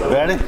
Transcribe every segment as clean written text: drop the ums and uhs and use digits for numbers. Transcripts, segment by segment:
Ready?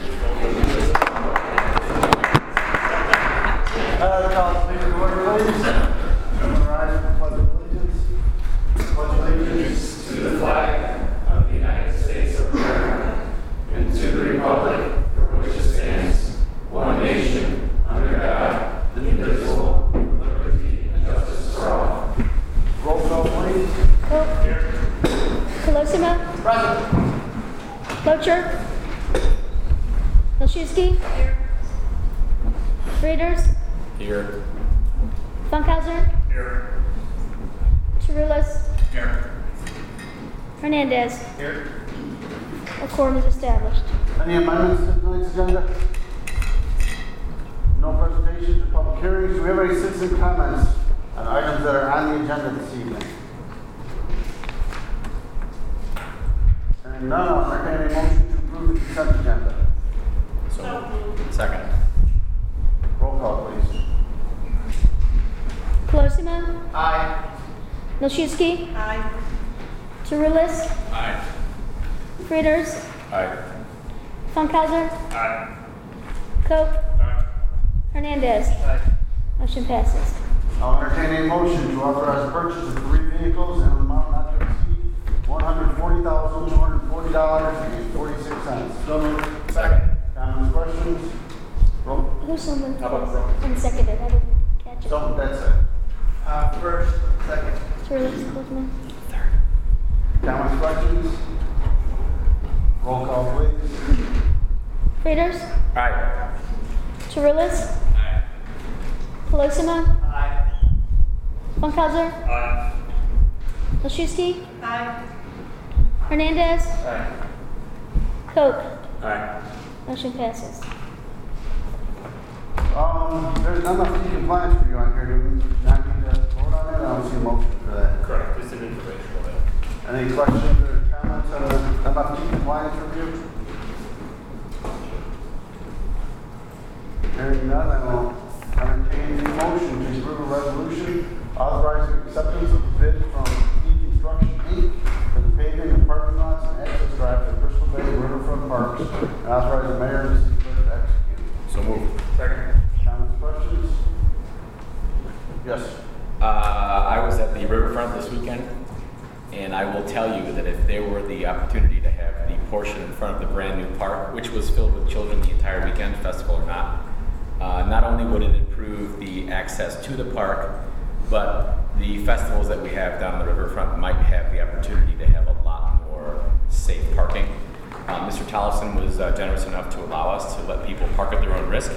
Call the speaker to order, please. Everyone rise for the pledge of allegiance. Pledge allegiance to the flag of the United States of America and to the republic for which it stands, one nation, under God, indivisible, with liberty and justice for all. Roll call, please. Cook. Here. Colosimo. Present. Locher. Milszewski. Here. Readers. Here. Funkhauser. Here. Chirulis. Here. Hernandez. Here. A quorum is established. Any amendments to tonight's agenda? No presentations or public hearings. Do we have any citizen comments on items that are on the agenda this evening? And none, I'll entertain a motion to approve the consent agenda. Second. Roll call, please. Colosimo. Aye. Milszewski. Aye. Chirulis. Aye. Readers. Aye. Funkhauser. Aye. Coke. Aye. Hernandez. Aye. Motion passes. I'll entertain a motion to authorize the purchase of 3 vehicles in an amount not to exceed $140,240.46. So moved. Second. Comments, questions? Roll. Who's someone? How about Brooke? Unseconded. I didn't catch it. So that's it. First, second. Chirulis. Colosimo. Comments, questions? Roll call, please. Readers. Aye. Chirulis. Aye. Colosimo. Aye. Funkhauser. Aye. Milszewski. Aye. Hernandez. Aye. Coke. Aye. Motion passes. There's not enough compliance review on here. Do we not need to vote on it? I don't see a motion for that. Correct. Just an informational item. Any questions or comments on the MFT compliance review? Hearing none, I will entertain the motion to approve a resolution authorizing acceptance of the bid from E-Construction Inc. for the paving of parking lots and access drive for Bristol Bay Riverfront Parks, and authorize the mayor and the city clerk to execute. So moved. Second. Comments, questions? Yes. I was at the riverfront this weekend, and I will tell you that if there were the opportunity to have the portion in front of the brand new park, which was filled with children the entire weekend, festival or not only would it improve the access to the park, but the festivals that we have down on the riverfront might have the opportunity to have a lot more safe parking. Mr. Tollefson was generous enough to allow us to let people park at their own risk.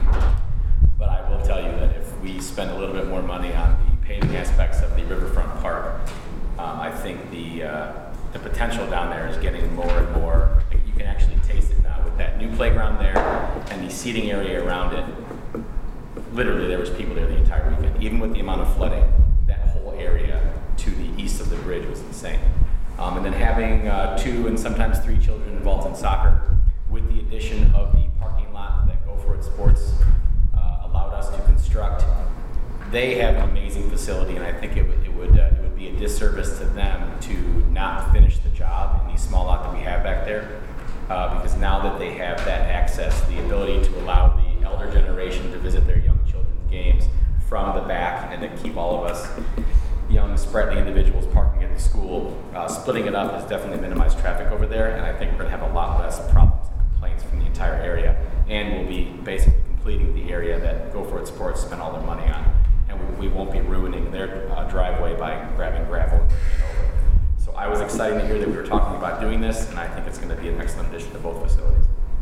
But I will tell you that if we spend a little bit more money on the paving aspects of the riverfront park, I think the potential down there is getting more and more. You can actually taste it now with that new playground there and the seating area around it. Literally, there was people there the entire weekend. Even with the amount of flooding, that whole area to the east of the bridge was insane. And then having 2 and sometimes 3 children involved in soccer, with the addition of the parking lot that Go For It Sports allowed us to construct. They have an amazing facility, and I think it would be a disservice to them to not finish the job in the small lot that we have back there, because now that they have that access, the ability to allow the elder generation to visit their young children's games from the back, and to keep all of us young, sprightly individuals parking at the school, splitting it up has definitely minimized traffic over there, and I think we're going to have a lot less problems and complaints from the entire area, and we'll be basically completing the area that Go For It Sports spent all their money on, and we won't be ruining their driveway by grabbing gravel and bringing it over. So I was excited to hear that we were talking about doing this, and I think it's going to be an excellent addition to both facilities.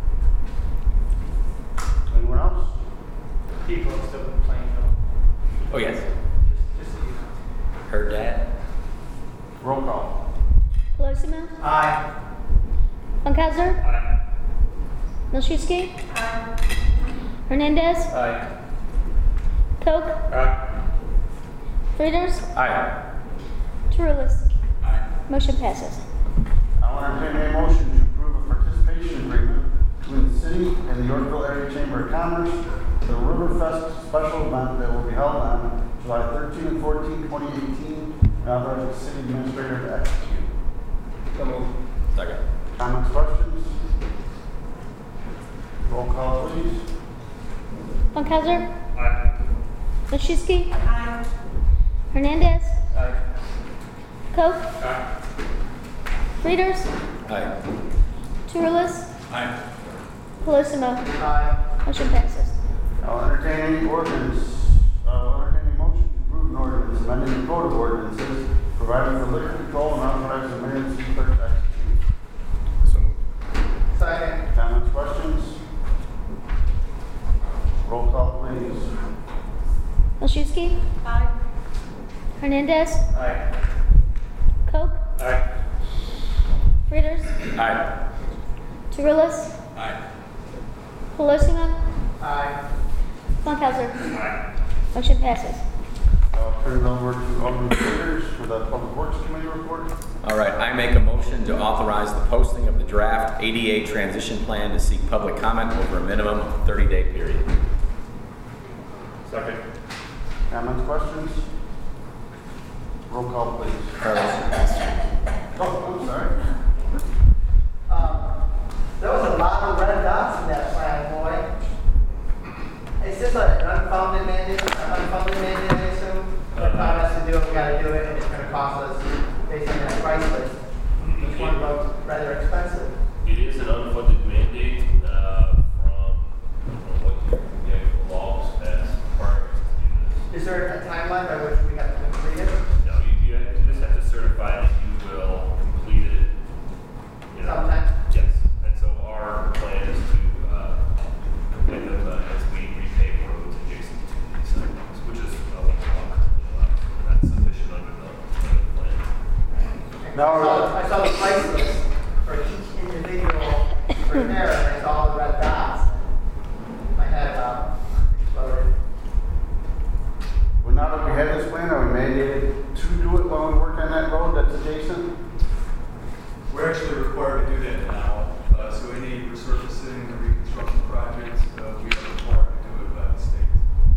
Anyone else? People still complaining though. Oh yes, Just so you know. heard that. Roll call. Colosimo. Aye. Funkhauser. Aye. Milszewski. Aye. Hernandez. Aye. Coke. Aye. Readers. Aye. Chirulis. Aye. Motion passes. I'll entertain a motion to approve a participation agreement between the city and the Yorkville Area Chamber of Commerce for the Riverfest special event that will be held on July 13 and 14, 2018, and authorize the city administrator to execute. 'em. So moved. Second. Comments, questions? Roll call, please. Colosimo. Aye. Roll call, please. Funkhauser. Aye. Machuski. Hernandez. Koch. Aye. Frieders. Aye. Touroulas. Aye. Colosimo. Aye. Motion passes. I'll entertain any ordinance, I'll entertain a motion to approve an ordinance amending the code of ordinances, providing for liquor control and authorizing the mayor and city clerk to execute. So moved. Second. Comments, questions? Roll call, please. Machuski. Hernandez. Aye. Koch. Aye. Frieders. Aye. Touroulas. Aye. Colosimo. Aye. Funkhauser. Aye. Motion passes. I'll turn it over to Alderman Peters for the Public Works Committee report. All right, I make a motion to authorize the posting of the draft ADA transition plan to seek public comment over a minimum of a 30-day period. Second. Comments, questions? Roll call, please. Carlos? Oh, I'm sorry. There was a lot of red dots in that plan, boy. Is this an unfounded mandate, I assume? What Tom has to do it, we gotta do it, and it's gonna cost us based on that price list. Which one looks rather expensive? It is an unfunded mandate from what the actual laws pass require us to do Is there a timeline by which we have to complete it? this. No, you just have to certify that you will complete it. Sometime? Yes, and so our plan is to complete them as we repay roads adjacent to these sidewalks, which is a lot. That's sufficient under the plan. Now, I saw the price list for each individual repair, and I saw the red dots. My head about exploded. well, now that we have this plan, are we mandated to do it while we work on that road that's adjacent? We're actually required to do that now, so any resurfacing or reconstruction projects, we are required to do it by the state.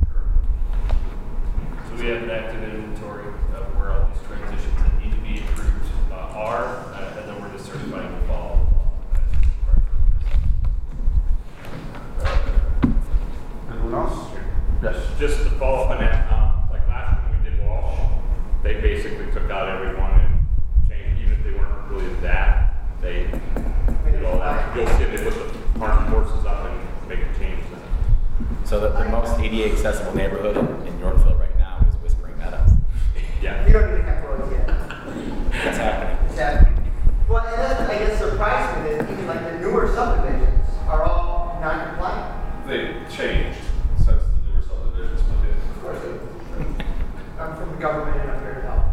So we have an active inventory of where all these transitions that need to be approved are, and then we're just certifying the follow Anyone else? Yes. Just to follow up on that, like last time we did Walsh, they basically took out everyone and changed, even if they weren't really that, they did all that. You'll see they put the parking horses up and make a change. So the most ADA accessible neighborhood in Yorkville right now is Whispering Meadows. Yeah. You don't even have roads yet. It's happening. Is that, well, and that's, I guess, surprised me that even like the newer subdivisions are all non-compliant. They changed since the newer subdivisions went in. Of course, I'm from the government and I'm here to help.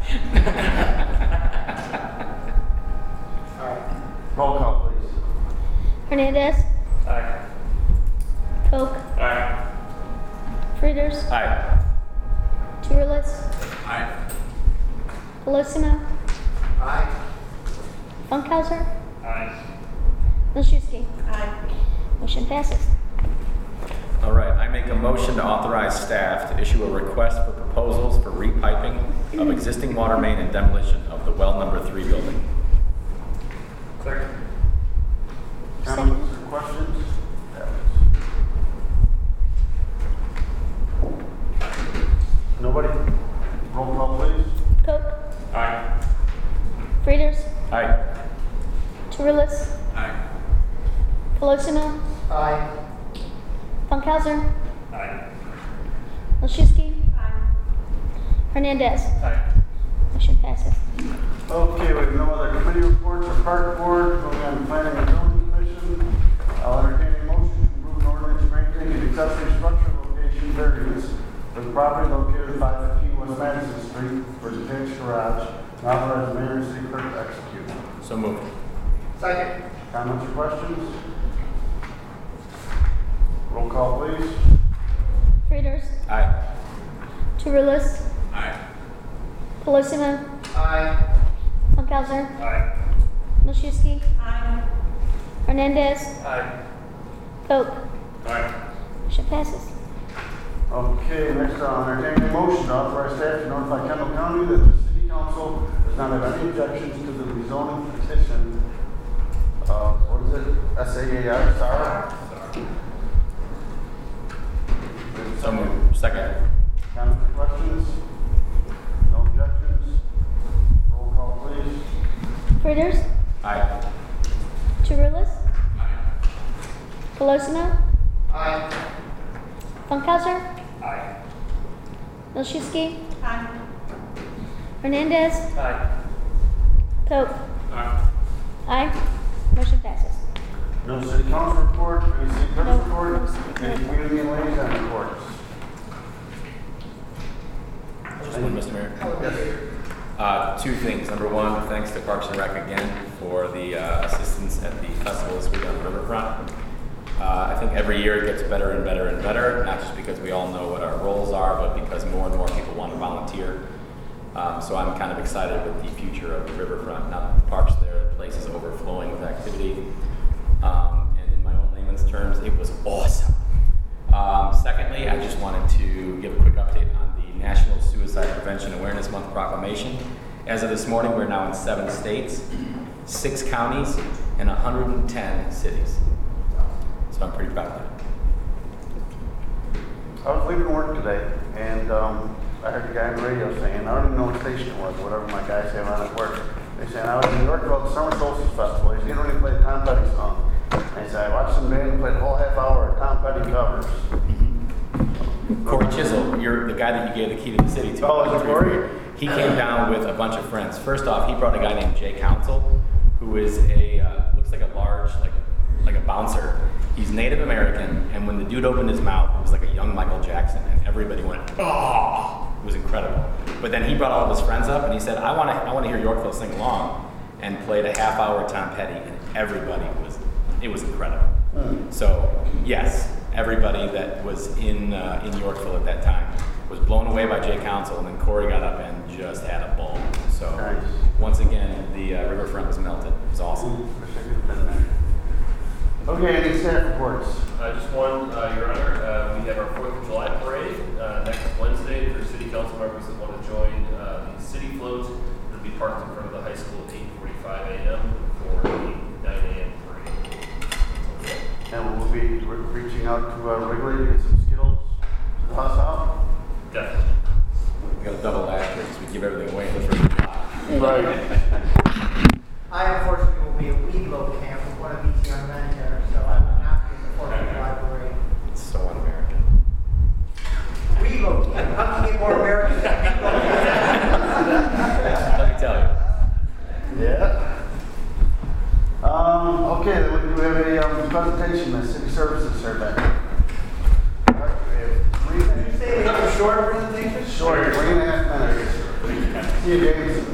All right. Roll call, please. Hernandez. Aye. Koch. Aye. Frieders. Aye. Touroulas. Aye. Colosimo. Aye. Funkhauser. Aye. Machuski. Motion passes. All right, I make a motion to authorize staff to issue a request for proposals for repiping of existing water main and demolition of the well number 3 building. Second. Comments or questions? Nobody? Roll call, please. Koch. Aye. Frieders. Aye. Touroulas. Aye. Colosimo. Aye. Funkhauser. Aye. Machuski. Hernandez. Aye. Motion passes. Okay, we have no other committee reports or park board, going on to planning and zoning commission. I'll entertain a motion to approve an ordinance granting an accessory structure location variance for the property located at 515 West Madison Street for a detached garage, and authorize the mayor and city clerk to execute. So moved. Second. Comments or questions? Roll call, please. Frieders. Aye. Touroulas. Aye. Colosimo. Aye. Funkhauser. Aye. Machuski. Hernandez. Aye. Koch. Aye. Motion passes. Okay, next I'll entertain a motion to authorize staff to notify Kendall County that the city council does not have any objections to the rezoning petition. What is it? SAAR? Second. Comments or questions? No objections? Roll call, please. Fritters, Aye. Chirulis, Colosimo, Aye. Funkhauser, Aye. Milczewski, Hernandez, Aye. Pope. Aye. Aye. Motion passes. No city council report, any city clerk's No. report, any community and liaison reports? Just one, Mr. Mayor. Two things. Number one, thanks to Parks and Rec again for the assistance at the festival this week on the riverfront. I think every year it gets better and better and better, not just because we all know what our roles are, but because more and more people want to volunteer. So I'm kind of excited with the future of the riverfront. Now that the park's there, the place is overflowing with activity. And in my own layman's terms, it was awesome. Secondly, I just wanted to give a quick update on the National Suicide Prevention Awareness Month proclamation. As of this morning, we're now in 7 states, 6 counties, and 110 cities. So I'm pretty proud of that. I was leaving work today, and I heard the guy on the radio saying, I don't even know what station it was, whatever my guys have on at work. They said, I was in New York about the Summer Solstice Festival. He's getting ready to play a Tom Petty song. And he said, I watched some band play the whole half hour of Tom Petty covers. Corey Chisel, you're the guy that you gave the key to the city to. Oh, is it Corey? He came down with a bunch of friends. First off, he brought a guy named Jay Council, who is a, looks like a large, like a bouncer. He's Native American, and when the dude opened his mouth, it was like a young Michael Jackson, and everybody went, oh! It was incredible. But then he brought all of his friends up, and he said, I want to hear Yorkville sing along, and played a half hour Tom Petty, and everybody it was incredible. So, yes, everybody that was in Yorkville at that time was blown away by Jay Council, and then Corey got up and just had a ball. So, Nice. once again, the riverfront was melted. It was awesome. Wish I could have been there. Okay, any staff reports? Just one, Your Honor, we have our 4th of July parade next Wednesday for city council members that want to join the city float. It'll be parked in front of the high school at 8:45 a.m. for the 9 a.m. parade. And we'll be reaching out to Wrigley to get some Skittles to toss out. Definitely. We got a double last year because we give everything away in the first job. Right. I unfortunately will be at Weedlow Camp with one of these young men here, so I will not be at the 4th of July parade. It's so un-American. Weedlow Camp, how can you get more American than Weedlow Camp? Let me tell you. Yeah. Okay, then we have a presentation, the city services survey. All right, we have 3 Did you minutes. say they have a short presentation? Short, 3.5 minutes. See you, James.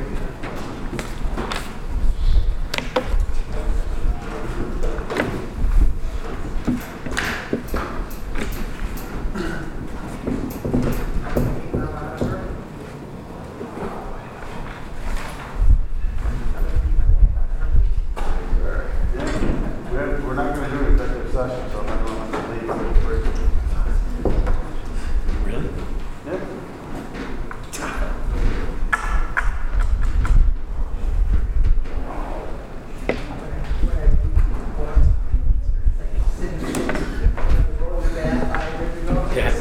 We're not going to do an executive session, so everyone has to leave. Really? Yep. Yes.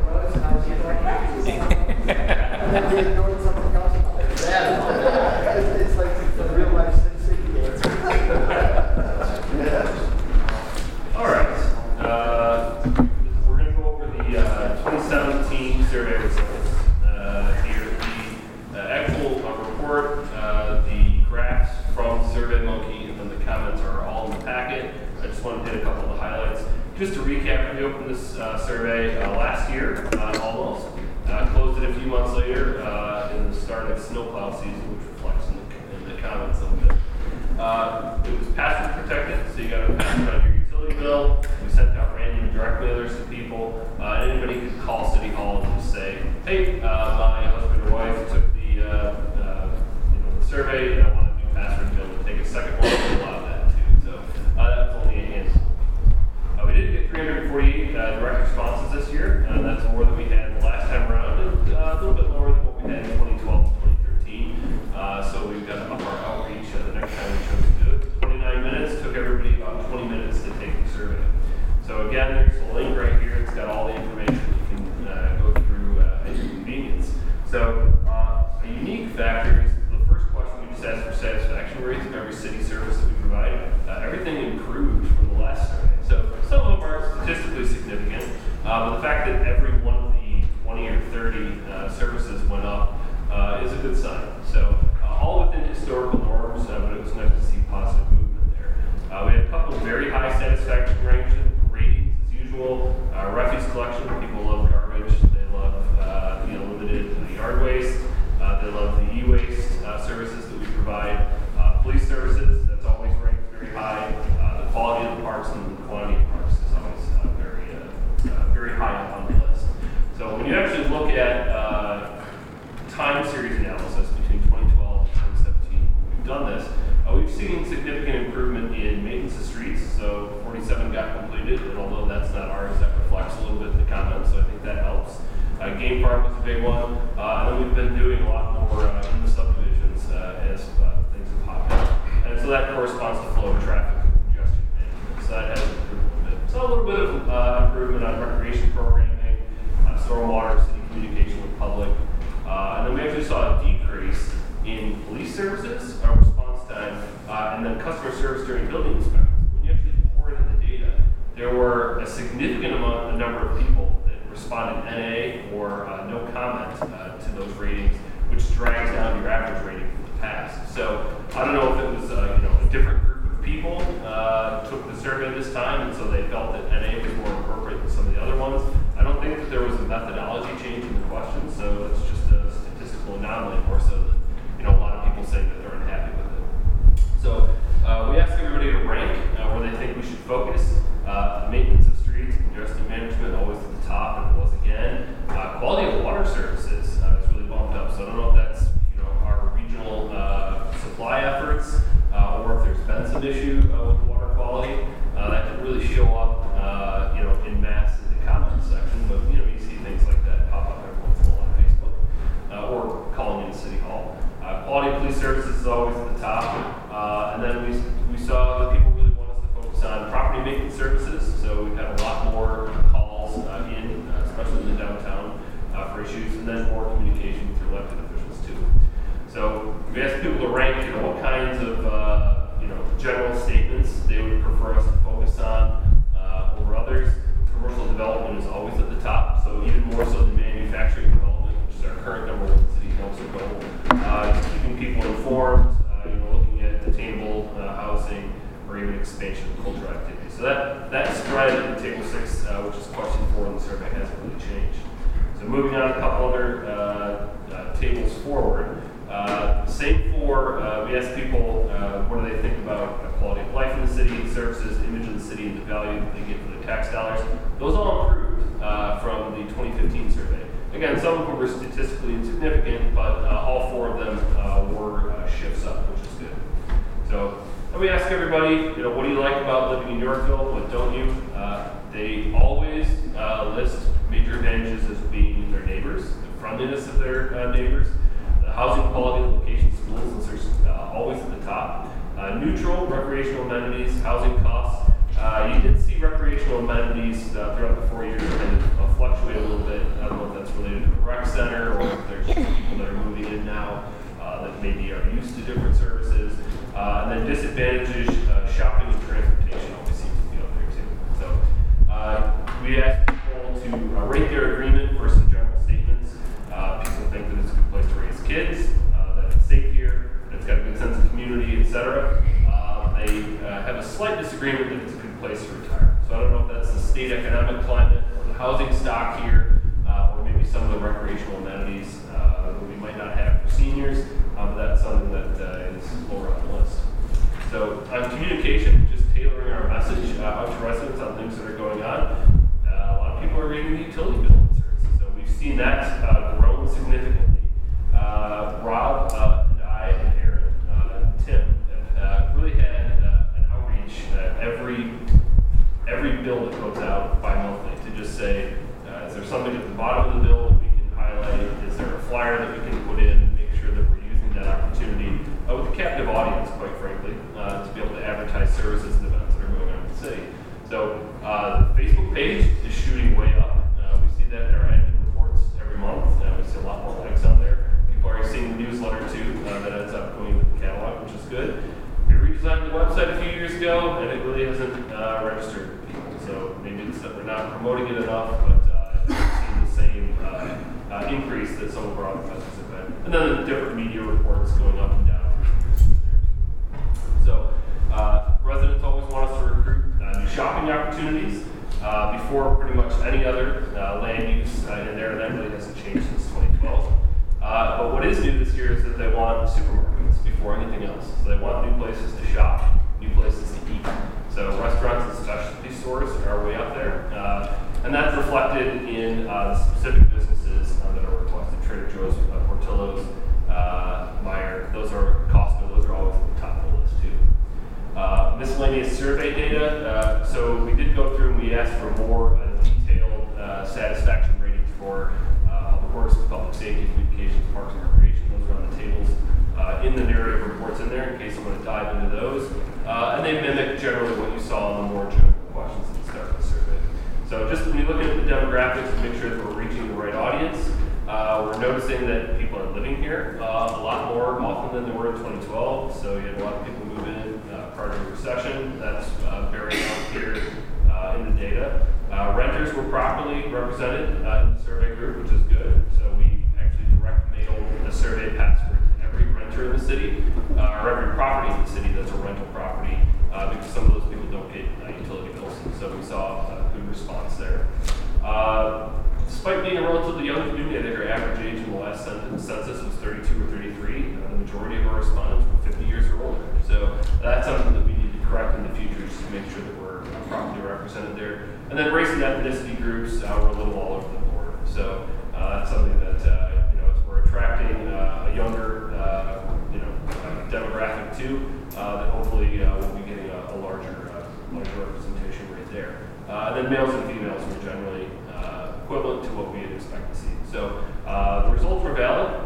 It's like the real life Sin City dance. All right. We're going to go over the 2017 survey results. Here, the actual report, the graphs from SurveyMonkey, and then the comments are all in the packet. I just want to hit a couple of the highlights. Just to recap, we opened this survey last year, almost. Closed it a few months later in the start of snowplow season, which reflects in the comments a little bit. It was password protected, so you got to pass it on your utility bill. We sent out random direct mailers to people. Anybody could call City Hall and just say, hey, my husband or wife took the survey and I want a new password bill to take a second one. We allow that too. So that's only a handful. We did get 348 direct responses this year, and that's more than we had the last time around, and a little bit lower than what we had in 2012 and 2013. So we've got to up our outreach the next time we chose to do it. 29 minutes, took everybody about 20 minutes to take the survey. So again, there's a link right here. It's got all the information. You can But the fact that every one of the 20 or 30 services went up is a good sign. So all within historical norms, but it was nice to see positive movement there. We had a couple of very high satisfaction ratings as usual. Refuse collection, people love garbage. They love the limited yard waste. They love the e-waste services that we provide. Police services, that's always ranked very high. The quality of the parks and the quantity of parks is always very high up on the list. So when you actually look at time series analysis between 2012 and 2017, we've done this. We've seen significant improvement in maintenance of streets. So 47 got completed, and although that's not ours, that reflects a little bit the comments, so I think that helps. Game farm was a big one, and then we've been doing a lot more in the subdivisions as things have popped up. And so that corresponds to flow of traffic and congestion management. So that has improved a bit. So a little bit of improvement on recreation programming, stormwater, city communication with public. And then we actually saw a decrease in police services, response time, and then customer service during building inspections. When you actually pour into the data, there were a significant number of people that responded NA or no comment to those ratings, which drags down your average rating from the past. So I don't know if it was a different group of people took the survey this time, and so they felt that NA was more appropriate than some of the other ones. I don't think that there was a methodology change in the question, so it's just a statistical anomaly more so than a lot of people saying that they're unhappy with it. So we asked everybody to rank where they think we should focus. Maintenance of streets, congestion management, always at the top, and it was again. Quality of water services has really bumped up. So I don't know if that's our regional supply efforts or if there's been some issue with water quality. That didn't really show up in mass in the comments section, but you see things like that pop up every once in a while on Facebook or calling in City Hall. Quality of police services is always at the top, and then we saw that people really want us to focus on property maintenance services. So we've had a lot more calls especially in the downtown, for issues, and then more communication with your elected officials too. So we asked people to rank, what kinds of general statements they would prefer us to focus on over others. Commercial development is always at the top, so even more so than manufacturing development, which is our current number one city council goal. Keeping people informed, looking at attainable housing, or even expansion of cultural activities. So that spread in table 6, which is question 4 in the survey, hasn't really changed. So moving on a couple other tables forward. Same for, we asked people what do they think about quality of life in the city, services, image of the city, and the value that they get for their tax dollars. Those all improved from the 2015 survey. Again, some of them were statistically insignificant, but all 4 of them were shifts up, which is good. So we ask everybody, what do you like about living in Yorkville? What don't you? They always list major advantages as being their neighbors, the friendliness of their neighbors, the housing quality, the location, schools, and always at the top. Neutral recreational amenities, housing costs. You did see recreational amenities throughout the 4 years kind of fluctuate a little bit. I don't know if that's related to the rec center or if there's people that are moving in now that maybe are used to different services. And then disadvantages, shopping and transportation always seems to be up there too. So we asked people to rate their agreement for some general statements. People think that it's a good place to raise kids, that it's safe here, that it's got a good sense of community, etc. They have a slight disagreement that it's a good place to retire. So I don't know if that's the state economic climate or the housing stock here, or maybe some of the recreational amenities that we might not have for seniors, but that's something that is lower on the list. So on communication, just tailoring our message out to residents on things that are going on. A lot of people are rating the utility bill services, so we've seen that grow significantly. Rob and I and Aaron and Tim have really had an outreach every bill that goes out bi-monthly to just say, is there something at the bottom of the bill that we can highlight? Is there a flyer that we can put in and make sure that we're using that opportunity with a captive audience, quite frankly, to be able to advertise services and events that are going on in the city. So the Facebook page is shooting way up. We see that in our annual reports every month. We see a lot more likes on there. People are seeing the newsletter too that ends up going with the catalog, which is good. We redesigned the website a few years ago, and it really hasn't registered with people. So maybe it's that we're not promoting it enough, but same increase that some of our other festivals have been. And then the different media reports going up and down. So residents always want us to recruit new shopping opportunities before pretty much any other land use in there. That really hasn't changed since 2012. But what is new this year is that they want supermarkets before anything else. So they want new places to shop, new places to eat. So restaurants and specialty stores are way up there. And that's reflected in the specific businesses that are requested. Trader Joe's, Portillo's, Meijer, those are Costco, those are always at the top of the list too. Miscellaneous survey data. So we did go through and we asked for more detailed satisfaction ratings for public works, public safety, communications, parks and recreation. Those are on the tables in the narrative reports in there in case you want to dive into those. And they mimic generally what you saw in the more general questions at the start of the survey. So just when you look at the demographics to make sure that we're reaching the right audience, we're noticing that people are living here a lot more often than they were in 2012. So you had a lot of people move in prior to the recession. That's very out here in the data. Renters were properly represented in the survey group, which is good. So we actually direct mailed the survey password to every renter in the city, or every property in the city that's a rental property, because some of those people don't get utility bills. So we saw a good response there. Despite being a relatively young community, I think our average age in the last census was 32 or 33. The majority of our respondents were 50 years or older. So that's something that we need to correct in the future just to make sure that we're properly represented there. And then race and ethnicity groups were a little all over the board. So that's something that, as we're attracting a younger, demographic too, that hopefully we'll be getting a larger representation rate there. And then males and females were generally equivalent to what we'd expect to see. So the results were valid.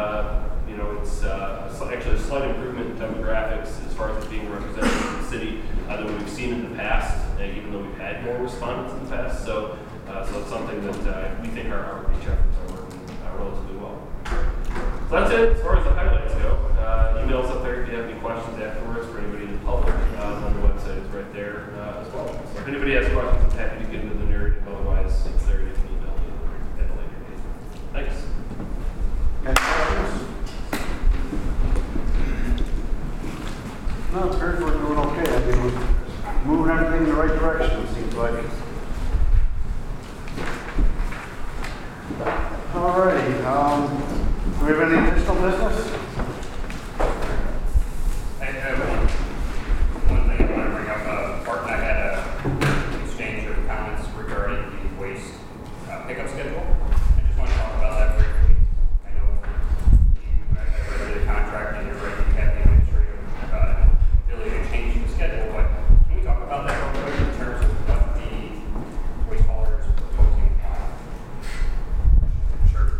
It's actually a slight improvement in demographics as far as it being represented in the city than we've seen in the past, even though we've had more respondents in the past. So it's something that we think our outreach efforts are working relatively well. So that's it as far as the highlights go. Emails up there if you have any questions afterwards for anybody in the public. On the website is right there as well. So if anybody has questions, I'm happy to get into the narrative. Otherwise, it's there. You can email me at a later date. Thanks. Any questions? No, it appears we're doing okay. I mean, we're moving everything in the right direction, it seems like. All righty. Do we have any additional business? I have one thing I want to bring up. Bart and I had an exchange of comments regarding the waste pickup schedule. I just want to talk about that briefly. I know I read the contract and you're right, you have the administrative ability to change the schedule, but can we talk about that real quick in terms of what the waste hauler is proposing? Sure.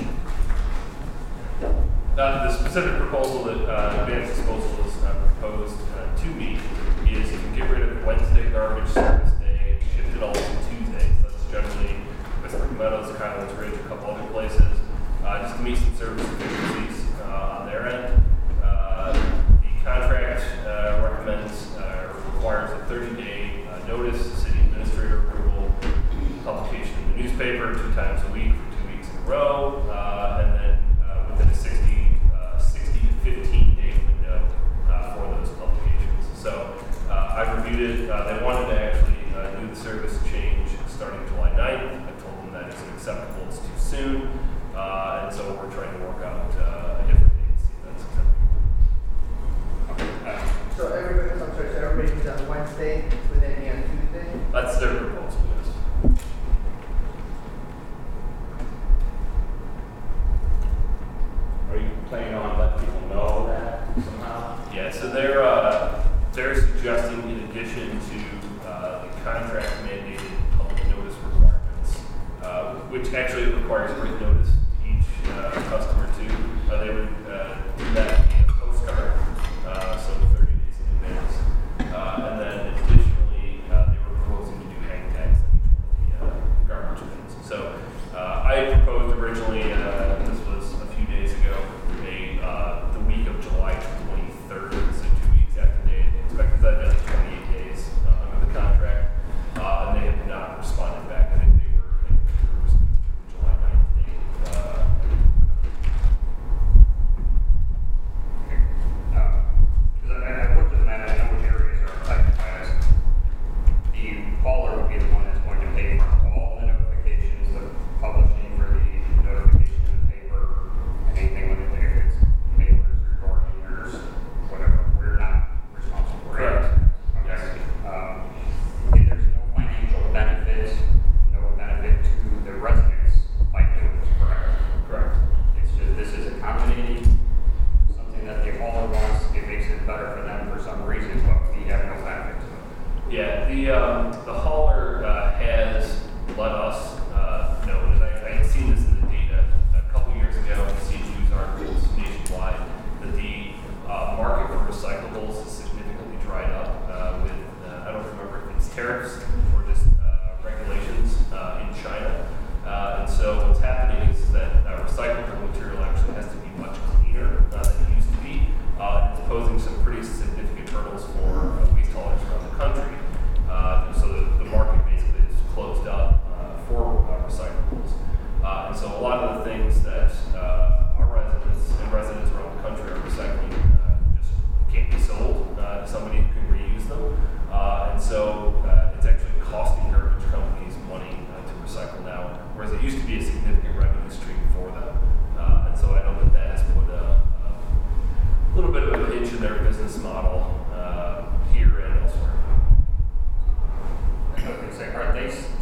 The specific proposal that Advanced Disposal has proposed to me is to get rid of Wednesday garbage service day, shift it all to Tuesdays. That's generally Westbrook Meadows, Kylands Ridge, a couple other places, just to meet some service efficiencies on their end. The contract requires a 30-day notice, city administrator approval, publication in the newspaper 2 times a week for 2 weeks in a row, and then within a 60 to 15-day window for those publications. So I've reviewed it. They wanted to actually do the service change starting July 9th. I told them that isn't acceptable. It's too soon. And so we're trying to work out a different date to see if that's acceptable. So everybody's on Wednesday, would that be on Tuesday? That's their proposal, yes. Are you planning on letting people know that somehow? Yeah, so they're suggesting in addition to the contract mandated public notice requirements, which actually requires written notice to each customer too, they would do that in a postcard, so 30 days in advance. And then additionally, they were proposing to do hang tags on each one of the garbage bins. So I had proposed originally, this was a few days ago, the week of July 23rd, so 2 weeks after they had expected that, that's 28 days under the contract, and they have not responded back. I think they were July 9th.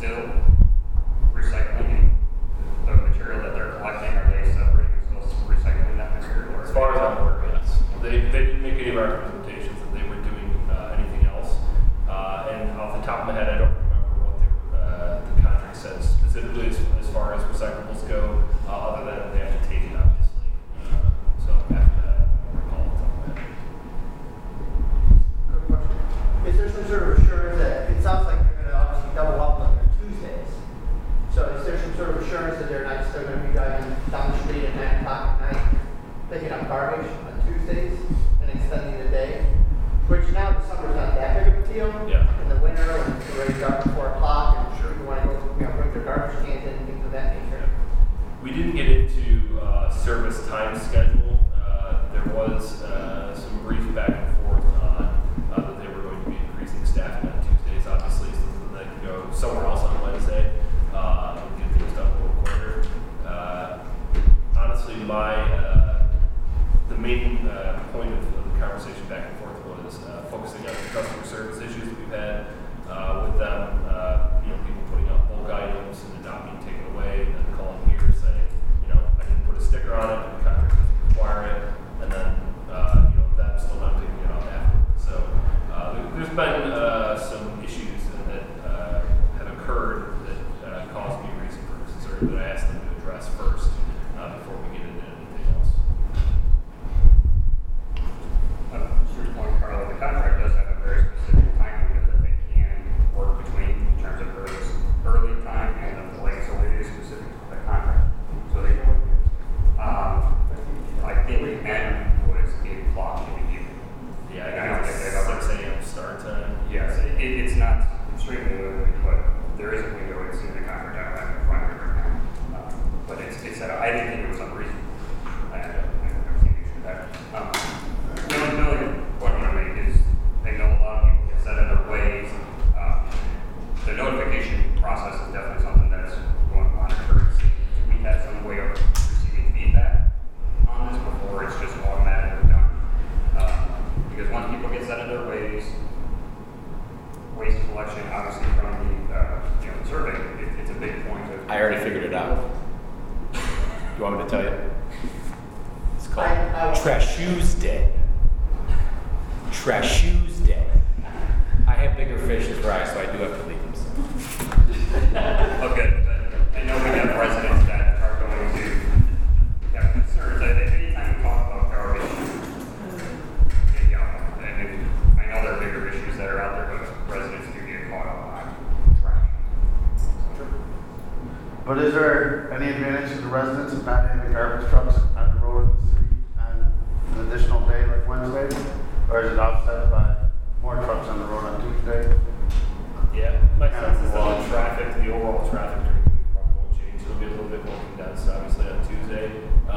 still recycling the material that they're collecting? Are they separating and still recycling that material? As far as I'm aware, yes. They didn't make any representations that they were doing anything else. And off the top of my head, I don't remember what the contract says specifically as far as recyclables go, other than they have to take it, obviously. So after that, I don't recall off the top of my head. Good question. Is there some sort of assurance that, it sounds like they're gonna obviously double up on their Tuesdays. So is there some sort of assurance that they're not still gonna be driving down the street at 9 o'clock at night, picking up garbage on Tuesdays and extending the day? Which now the summer's not that big of a deal. Yeah. In the winter, when it's already dark at 4 o'clock and people wanna go, bring their garbage cans in and things of that nature. We didn't get into service time schedule. There was some brief back and forth on that they were going to be increasing staffing on Tuesdays, obviously, so that they can go somewhere else on Wednesday and get things done a little quicker. Honestly, the main point of the conversation back and forth was focusing on the customer service issues that we've had with them. People putting out bulk items and it not being taken away, and then calling here saying, I didn't put a sticker on it, but the contract doesn't require it, and then them still not picking it up afterwards. So there's been some issues that have occurred that caused me reason for concern that I asked them to address first before we get into anything else. To your point, Carla, the contract does have a very specific time window that they can work between in terms of early time and late, so it is specific to the contract. So they, I think the end was 8 o'clock in the evening. Yeah, I think it's 6 a.m. start time. Yes, it's not extremely limited, but there is a window. It's in the contract. I don't have it in front of me right now. But it's set up. I didn't think it was unreasonable. I never seen an issue with that. The only point I want to make is I know a lot of people get set in their ways. The notification process is definitely something that's going to monitor. We had some way of receiving feedback on this before it's just automatically done. Because once people get set in their ways, waste collection, obviously from the survey, it's a big point of. I already figured it out. You want me to tell you? It's called Trashoes Day. Trashoes Day. I have bigger fish to fry, so I do have to leave them. Okay, but I know we have residents that are going to have concerns. Anytime we talk about garbage, I know there are bigger issues that are out there, but residents do get caught up on trash. But is there any advantage to the residents of not having garbage trucks on the road in the city on an additional day like Wednesday? Or is it offset by more trucks on the road on Tuesday? Yeah, my sense is that the overall traffic during the week probably won't change. It'll be a little bit more condensed, obviously, on Tuesday.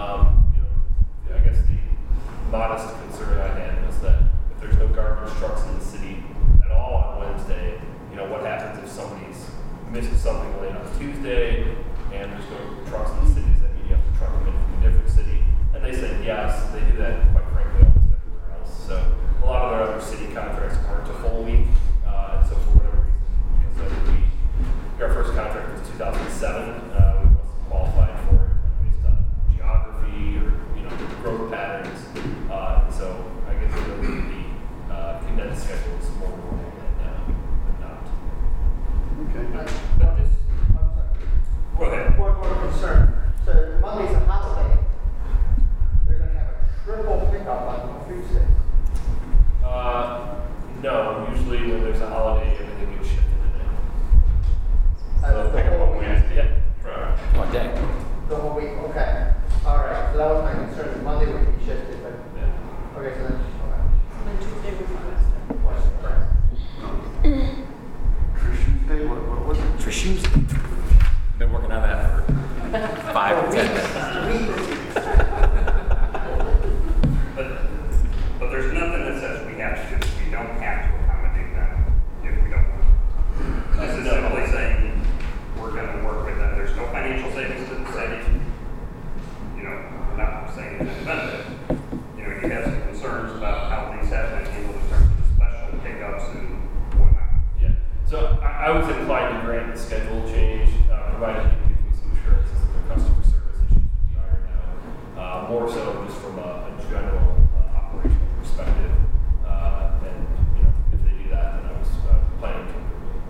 I guess the modest concern I had was that if there's no garbage trucks in the city at all on Wednesday, what happens if somebody's missed something late on Tuesday and there's no trucks in the cities that mean you have to truck them in from a different city? And they said yes, they do that quite frankly almost everywhere else. So a lot of their other city contracts aren't a full week. And so for whatever reason, because our first contract was 2007, we wasn't qualified for it based on geography or growth patterns. And so I guess the condensed schedule is more normal than not. Okay. But this, I'm sorry. go ahead. One more concern. So Monday's a holiday. They're going to have a triple pickup on Tuesday. No, usually when there's a holiday, everything gets shifted today. The whole week. Yeah, right. One day. The whole week. Okay. All right. So that was my concern. That Monday would be shifted, but Yeah. okay. So then, Then Tuesday would be Wednesday. okay. Tuesday, what was it? Trashoes Day. Been working on that for 5 to 10 minutes. But there's nothing that says we have to do. We don't have to accommodate them if we don't want to. This is simply saying we're going to work with them. There's no financial savings to the city. I'm not saying it's an benefit. You have some concerns about how things have been handled in terms of the special pickups and whatnot. Yeah. So I was inclined to grant grant the schedule change, provided you give me some assurances that their customer service issues would be ironed out. More so just from a general operational perspective. And, you know, if they do that, then I was planning to approve it.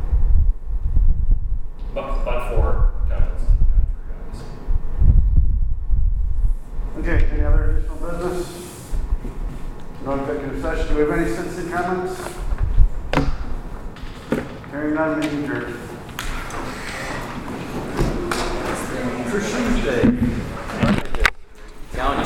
But for comments to the contrary, obviously. Okay, any other additional business? No executive session. Do we have any citizen comments? Hearing none, meeting adjourned. For Tuesday.